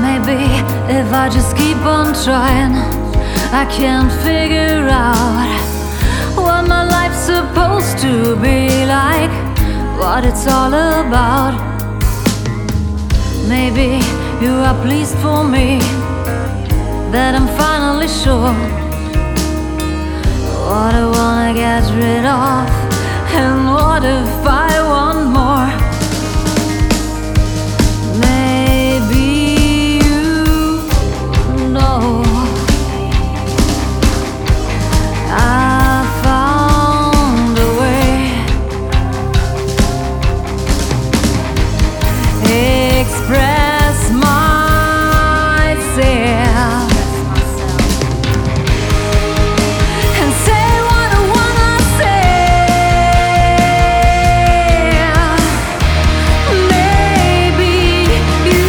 Maybe if I just keep on trying, I can't figure out what my life's supposed to be like, what it's all about. Maybe you are pleased for me that I'm finally sure what I wanna get rid of, and what if I want more? Maybe you know I found a way. Express myself and say what I wanna say. Maybe you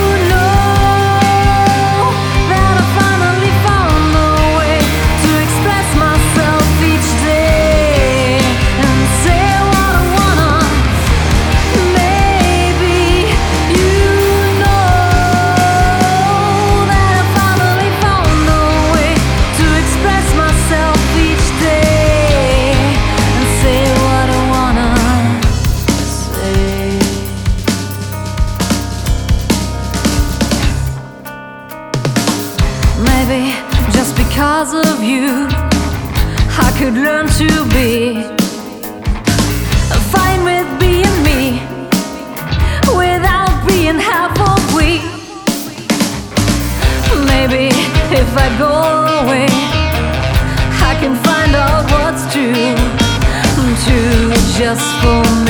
know that I finally found a way to express myself each day and say what I wanna. Maybe you know that I finally found a way to express myself each day and say what I wanna say. Maybe just because of you, I could learn to be fine with being me, without being half of weak. Maybe if I go away, I can find out what's true just for me.